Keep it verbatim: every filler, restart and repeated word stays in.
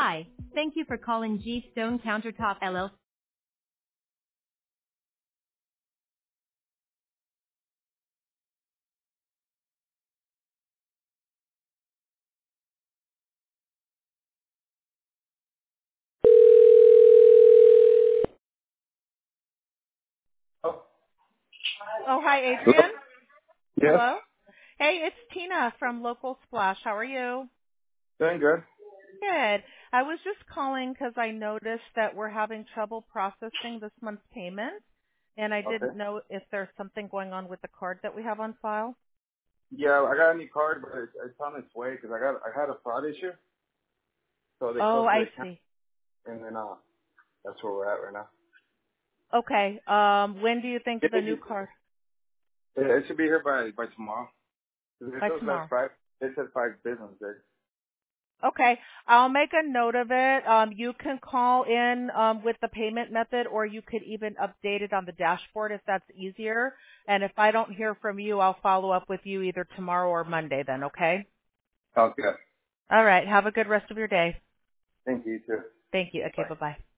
Hi, thank you for calling G Stone Countertop L L C. Oh, Oh, hi, hello? Adrian. Yes, Hello. Hey, it's Tina from Local Splash. How are you? doing good. Good. I was just calling because I noticed that we're having trouble processing this month's payment, and I Okay. didn't know if there's something going on with the card that we have on file. Yeah, I got a new card, but it's, it's on its way because I got I had a fraud issue, so they Oh, closed the I account, see. and then uh, that's where we're at right now. Okay. Um, when do you think Yeah, the It, new card? it, it should be here by by tomorrow. It By says like tomorrow. five. It says five business days. Okay, I'll make a note of it. Um, you can call in um, with the payment method, or you could even update it on the dashboard if that's easier. And if I don't hear from you, I'll follow up with you either tomorrow or Monday then, okay? Sounds good. All right, have a good rest of your day. Thank you too. Thank you. Okay, Bye. bye-bye.